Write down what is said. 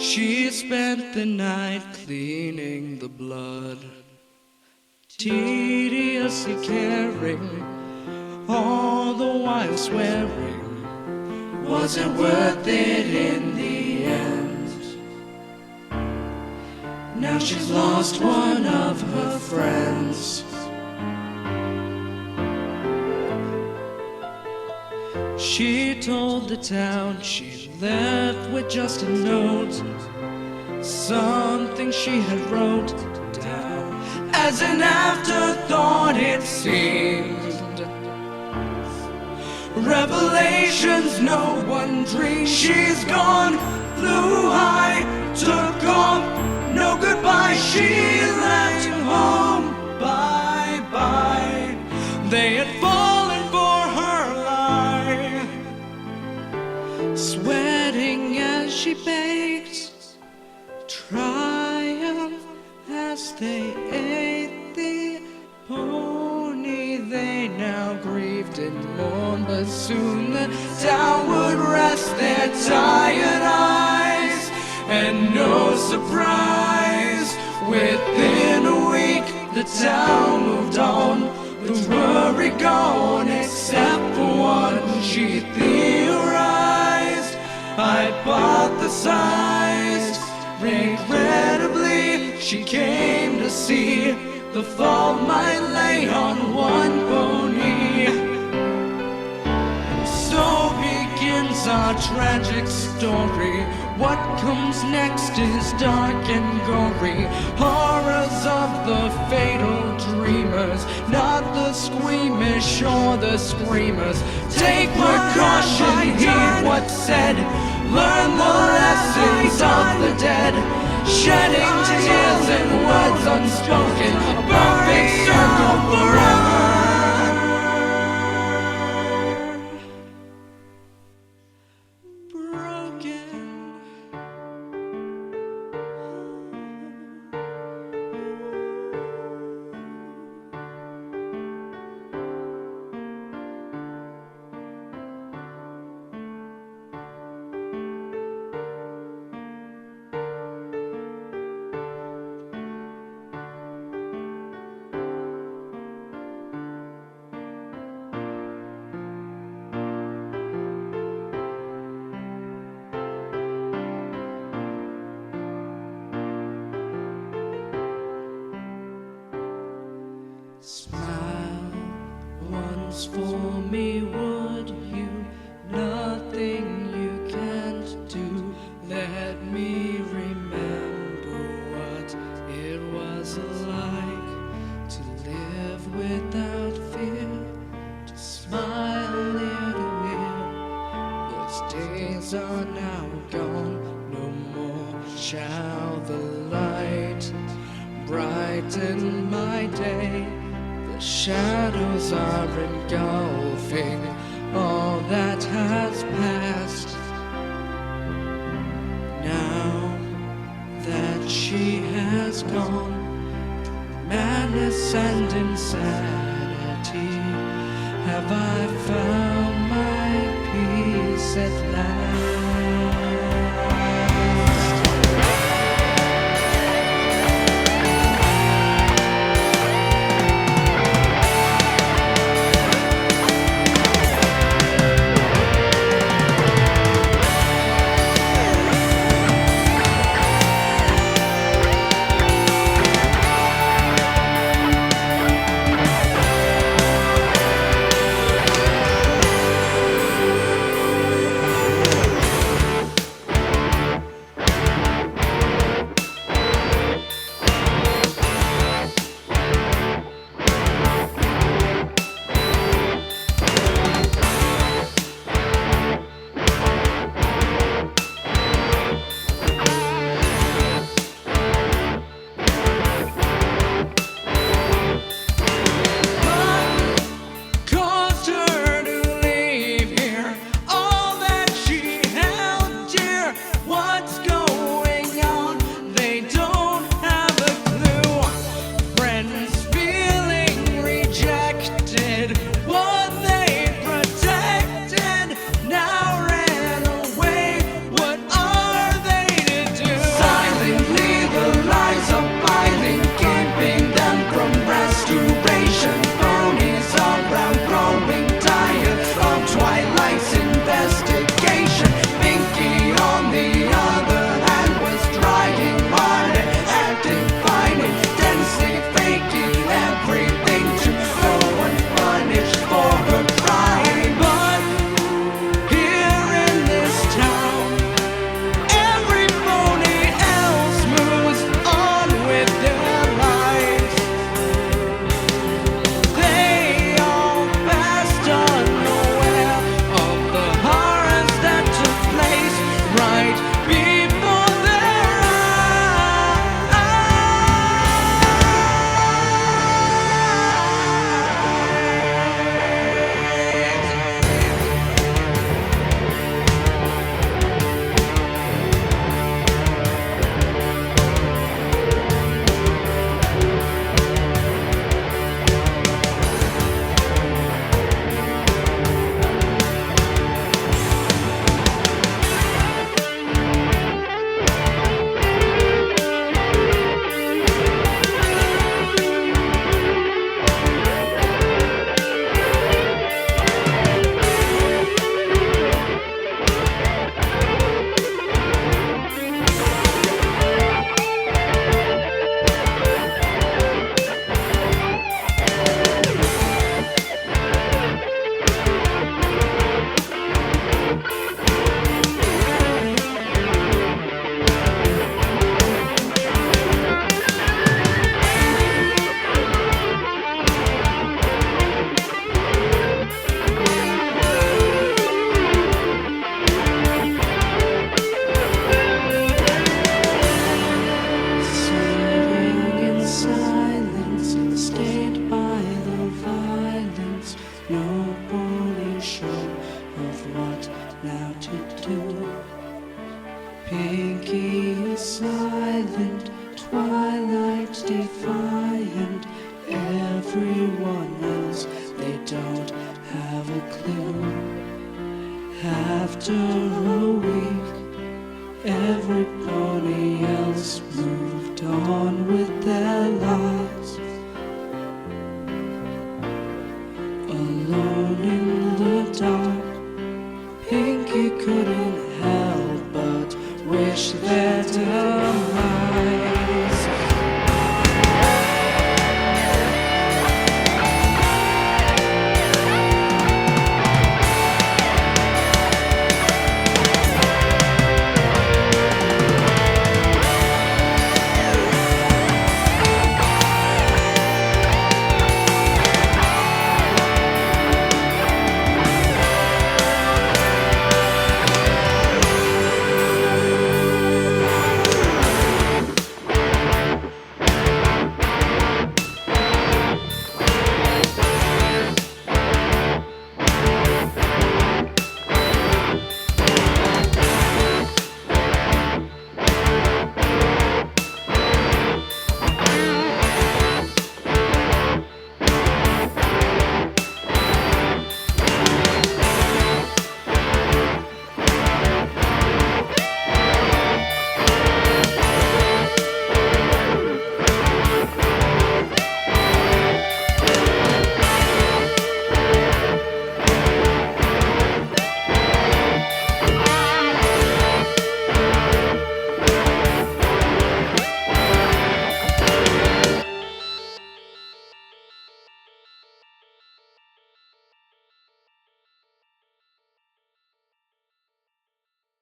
She spent the night cleaning the blood, tediously caring, all the while swearing, was it worth it in the end? Now she's lost one of her friends. She told the town she left with just a note, something she had wrote down. As an afterthought it seemed, revelations no one dreamed. She's gone, flew high, took off, no goodbye. She left home, bye-bye. They had fallen for her lie, sweating as she baked, triumph as they ate the pony. They now grieved and mourned, but soon the town would rest their tired eyes. And no surprise, within a week the town moved on, the worry gone, except for one. She theorized, hypothesized, regrettably she came to see the fault might lay on one pony. And so begins our tragic story. What comes next is dark and gory, horrors of the fatal dreamers, not the squeamish or the screamers. Take precaution, heed what's said, learn the lessons of the dead, shedding tears and words unspoken, a perfect circle forever. Smile once for me, would you? Nothing you can't do. Let me remember what it was like to live without fear, to smile ear to ear. Those days are now gone, no more shall the light brighten my day. The shadows are engulfing all that has passed. Now that she has gone, madness and insanity, have I found my peace at last? do. Pinky is silent, Twilight defiant. Everyone else, they don't have a clue. After a week, every pony else moved on with their lives. Alone in the dark, Pinky couldn't help but wish that